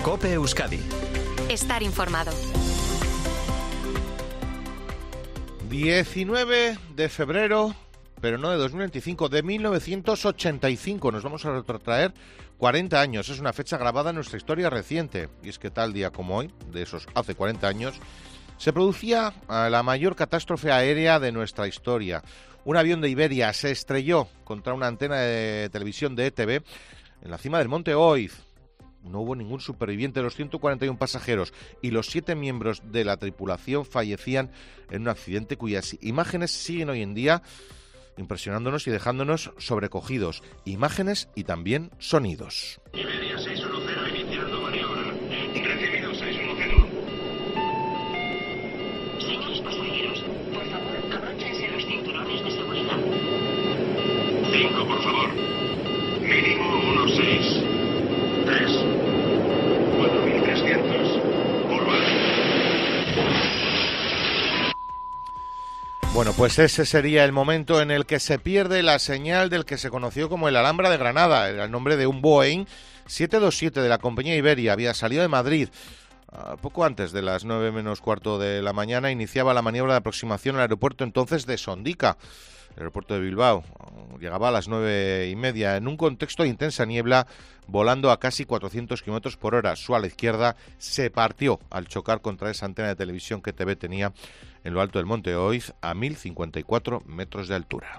COPE Euskadi. Estar informado. 19 de febrero, pero no de 2025, de 1985. Nos vamos a retrotraer 40 años. Es una fecha grabada en nuestra historia reciente. Y es que tal día como hoy, de esos hace 40 años, se producía la mayor catástrofe aérea de nuestra historia. Un avión de Iberia se estrelló contra una antena de televisión de ETV en la cima del Monte Oiz. No hubo ningún superviviente de los 141 pasajeros y los 7 miembros de la tripulación fallecían en un accidente cuyas imágenes siguen hoy en día impresionándonos y dejándonos sobrecogidos. Imágenes y también sonidos. Iberia 610 iniciando maniobra. Recibido 610. Señores pasajeros, por favor, abróchense los cinturones de seguridad. 5, por favor. Mínimo 16. 3. 4300. Curva. Bueno, pues ese sería el momento en el que se pierde la señal del que se conoció como el Alhambra de Granada. Era el nombre de un Boeing 727 de la compañía Iberia. Había salido de Madrid. Poco antes de las 9 menos cuarto de la mañana iniciaba la maniobra de aproximación al aeropuerto entonces de Sondica, el aeropuerto de Bilbao. Llegaba a las 9:30 en un contexto de intensa niebla, volando a casi 400 km por hora. Su ala izquierda se partió al chocar contra esa antena de televisión que ETV tenía en lo alto del Monte Oiz, a 1054 metros de altura.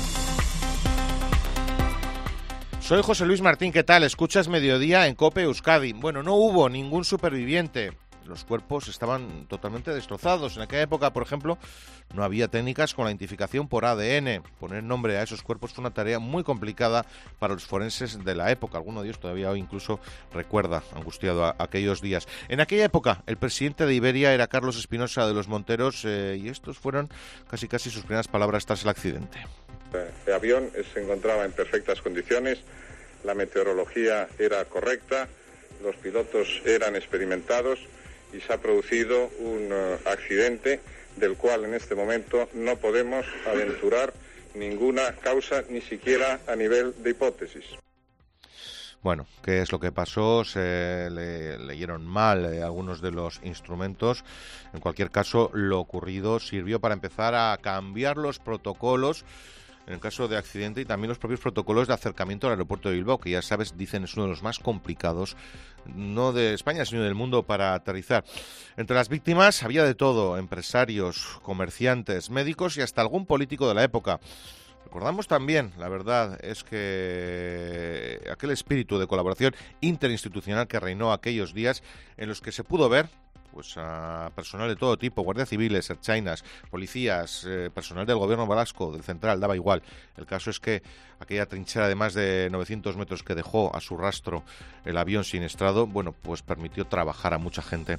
Soy José Luis Martín, ¿qué tal? Escuchas Mediodía en COPE Euskadi. Bueno, no hubo ningún superviviente. Los cuerpos estaban totalmente destrozados. En aquella época, por ejemplo, no había técnicas con la identificación por ADN. Poner nombre a esos cuerpos fue una tarea muy complicada para los forenses de la época. Alguno de ellos todavía hoy incluso recuerda, angustiado, aquellos días. En aquella época, el presidente de Iberia era Carlos Espinosa de los Monteros y estos fueron casi sus primeras palabras tras el accidente. El avión se encontraba en perfectas condiciones, la meteorología era correcta, los pilotos eran experimentados y se ha producido un accidente del cual en este momento no podemos aventurar ninguna causa, ni siquiera a nivel de hipótesis. Bueno, ¿qué es lo que pasó? Se leyeron mal algunos de los instrumentos. En cualquier caso, lo ocurrido sirvió para empezar a cambiar los protocolos en el caso de accidente y también los propios protocolos de acercamiento al aeropuerto de Bilbao, que ya sabes, dicen es uno de los más complicados, no de España, sino del mundo para aterrizar. Entre las víctimas había de todo, empresarios, comerciantes, médicos y hasta algún político de la época. Recordamos también, la verdad, es que aquel espíritu de colaboración interinstitucional que reinó aquellos días en los que se pudo ver pues a personal de todo tipo, guardias civiles, ertzainas, policías, personal del gobierno vasco, del central, daba igual. El caso es que aquella trinchera de más de 900 metros que dejó a su rastro el avión siniestrado, bueno, pues permitió trabajar a mucha gente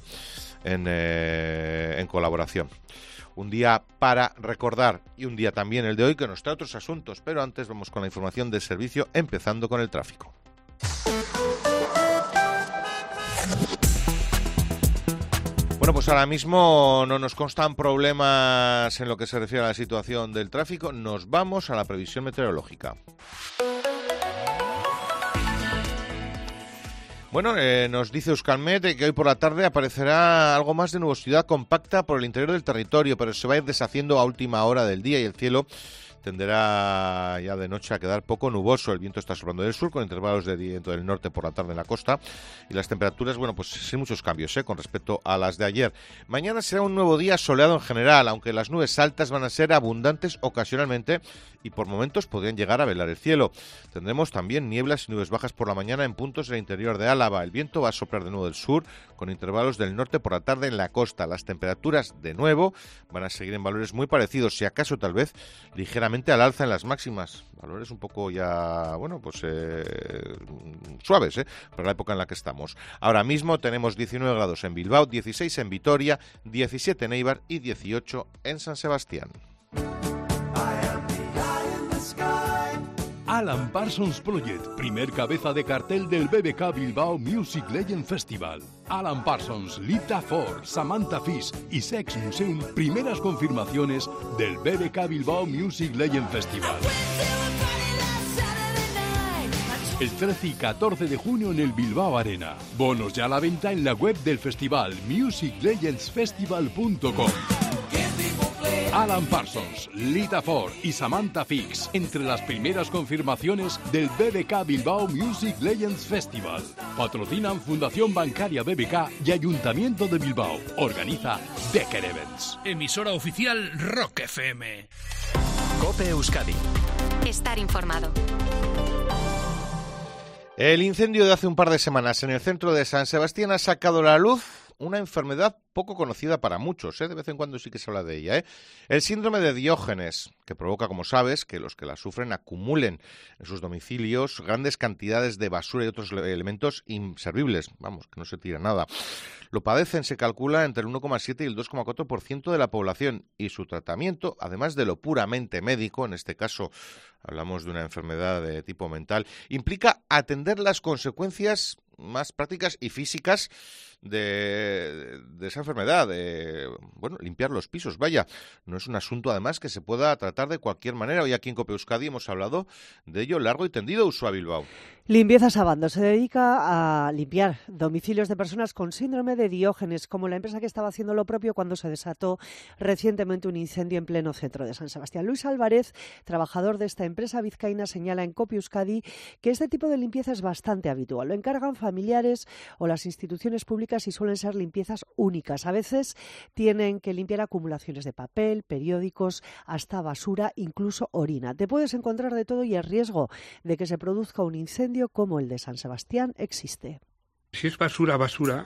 en colaboración. Un día para recordar y un día también el de hoy que nos trae otros asuntos, pero antes vamos con la información del servicio, empezando con el tráfico. Bueno, pues ahora mismo no nos constan problemas en lo que se refiere a la situación del tráfico. Nos vamos a la previsión meteorológica. Bueno, nos dice Euskalmet que hoy por la tarde aparecerá algo más de nubosidad compacta por el interior del territorio, pero se va a ir deshaciendo a última hora del día y el cielo tenderá ya de noche a quedar poco nuboso. El viento está soplando del sur con intervalos de viento del norte por la tarde en la costa y las temperaturas, bueno, pues sin muchos cambios con respecto a las de ayer. Mañana será un nuevo día soleado en general, aunque las nubes altas van a ser abundantes ocasionalmente y por momentos podrían llegar a velar el cielo. Tendremos también nieblas y nubes bajas por la mañana en puntos del interior de Álava. El viento va a soplar de nuevo del sur con intervalos del norte por la tarde en la costa. Las temperaturas de nuevo van a seguir en valores muy parecidos, si acaso tal vez ligeramente al alza en las máximas, valores un poco ya, bueno, pues suaves, para la época en la que estamos. Ahora mismo tenemos 19 grados en Bilbao, 16 en Vitoria, 17 en Eibar y 18 en San Sebastián. Alan Parsons Project, primer cabeza de cartel del BBK Bilbao Music Legend Festival. Alan Parsons, Lita Ford, Samantha Fish y Sex Museum, primeras confirmaciones del BBK Bilbao Music Legend Festival. el 13 y 14 de junio en el Bilbao Arena. Bonos ya a la venta en la web del festival, musiclegendsfestival.com. Alan Parsons, Lita Ford y Samantha Fix, entre las primeras confirmaciones del BBK Bilbao Music Legends Festival. Patrocinan Fundación Bancaria BBK y Ayuntamiento de Bilbao. Organiza Becker Events. Emisora oficial Rock FM. COPE Euskadi. Estar informado. El incendio de hace un par de semanas en el centro de San Sebastián ha sacado a la luz una enfermedad poco conocida para muchos, de vez en cuando sí que se habla de ella, El síndrome de Diógenes, que provoca, como sabes, que los que la sufren acumulen en sus domicilios grandes cantidades de basura y otros elementos inservibles, que no se tira nada. Lo padecen, se calcula, entre el 1,7 y el 2,4% de la población, y su tratamiento, además de lo puramente médico, en este caso hablamos de una enfermedad de tipo mental, implica atender las consecuencias más prácticas y físicas de esa enfermedad, limpiar los pisos, no es un asunto además que se pueda tratar de cualquier manera. Hoy aquí en COPE Euskadi hemos hablado de ello largo y tendido. Ursula Bilbao. Limpieza Sabando se dedica a limpiar domicilios de personas con síndrome de Diógenes, como la empresa que estaba haciendo lo propio cuando se desató recientemente un incendio en pleno centro de San Sebastián. Luis Álvarez, trabajador de esta empresa vizcaína, señala en COPE Euskadi que este tipo de limpieza es bastante habitual. Lo encargan familiares o las instituciones públicas y suelen ser limpiezas únicas. A veces tienen que limpiar acumulaciones de papel, periódicos, hasta basura, incluso orina. Te puedes encontrar de todo y el riesgo de que se produzca un incendio como el de San Sebastián existe. Si es basura,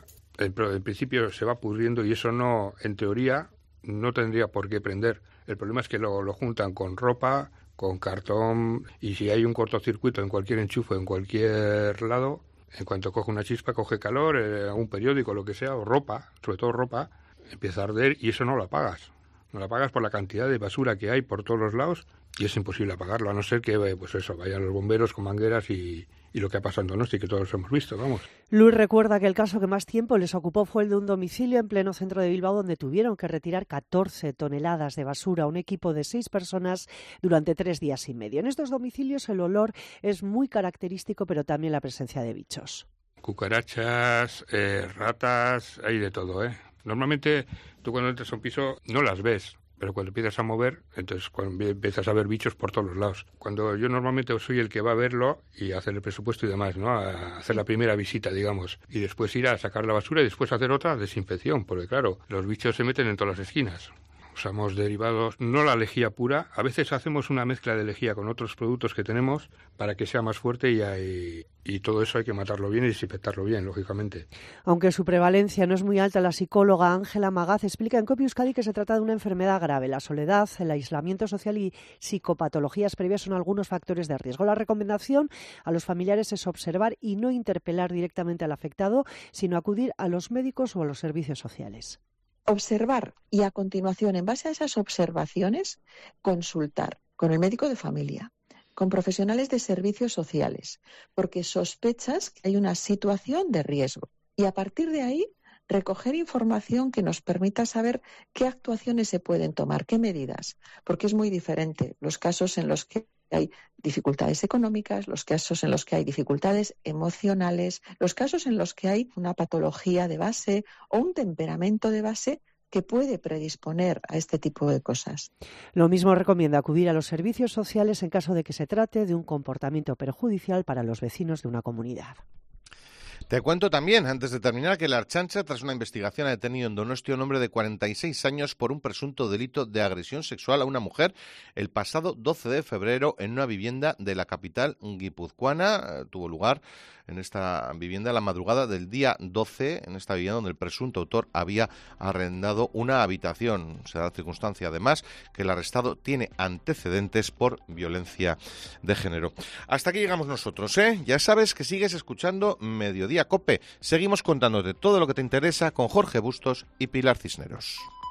en principio se va pudriendo y eso no, en teoría, no tendría por qué prender. El problema es que lo juntan con ropa, con cartón, y si hay un cortocircuito en cualquier enchufe, en cualquier lado, en cuanto coge una chispa, coge calor, un periódico, lo que sea, o ropa, sobre todo ropa, empieza a arder y eso no lo apagas. No lo apagas por la cantidad de basura que hay por todos los lados y es imposible apagarlo, a no ser que vayan los bomberos con mangueras y lo que ha pasado en Donosti, que todos hemos visto, Luis recuerda que el caso que más tiempo les ocupó fue el de un domicilio en pleno centro de Bilbao, donde tuvieron que retirar 14 toneladas de basura a un equipo de 6 personas durante 3 días y medio. En estos domicilios el olor es muy característico, pero también la presencia de bichos. Cucarachas, ratas, hay de todo, Normalmente tú cuando entras a un piso no las ves, pero cuando empiezas a mover, entonces cuando empiezas a ver bichos por todos los lados. Cuando yo normalmente soy el que va a verlo y a hacer el presupuesto y demás, a hacer la primera visita, digamos, y después ir a sacar la basura y después hacer otra desinfección, porque claro, los bichos se meten en todas las esquinas. Usamos derivados, no la lejía pura, a veces hacemos una mezcla de lejía con otros productos que tenemos para que sea más fuerte y todo eso hay que matarlo bien y desinfectarlo bien, lógicamente. Aunque su prevalencia no es muy alta, la psicóloga Ángela Magaz explica en COPE Euskadi que se trata de una enfermedad grave. La soledad, el aislamiento social y psicopatologías previas son algunos factores de riesgo. La recomendación a los familiares es observar y no interpelar directamente al afectado, sino acudir a los médicos o a los servicios sociales. Observar y a continuación, en base a esas observaciones, consultar con el médico de familia, con profesionales de servicios sociales, porque sospechas que hay una situación de riesgo. Y a partir de ahí, recoger información que nos permita saber qué actuaciones se pueden tomar, qué medidas, porque es muy diferente los casos en los que hay dificultades económicas, los casos en los que hay dificultades emocionales, los casos en los que hay una patología de base o un temperamento de base que puede predisponer a este tipo de cosas. Lo mismo recomienda acudir a los servicios sociales en caso de que se trate de un comportamiento perjudicial para los vecinos de una comunidad. Te cuento también, antes de terminar, que la Ertzaintza, tras una investigación, ha detenido en Donosti a un hombre de 46 años por un presunto delito de agresión sexual a una mujer el pasado 12 de febrero en una vivienda de la capital guipuzcoana. Tuvo lugar en esta vivienda la madrugada del día 12, en esta vivienda donde el presunto autor había arrendado una habitación. Se da la circunstancia, además, que el arrestado tiene antecedentes por violencia de género. Hasta aquí llegamos nosotros, Ya sabes que sigues escuchando Mediodía COPE. Seguimos contándote todo lo que te interesa con Jorge Bustos y Pilar Cisneros.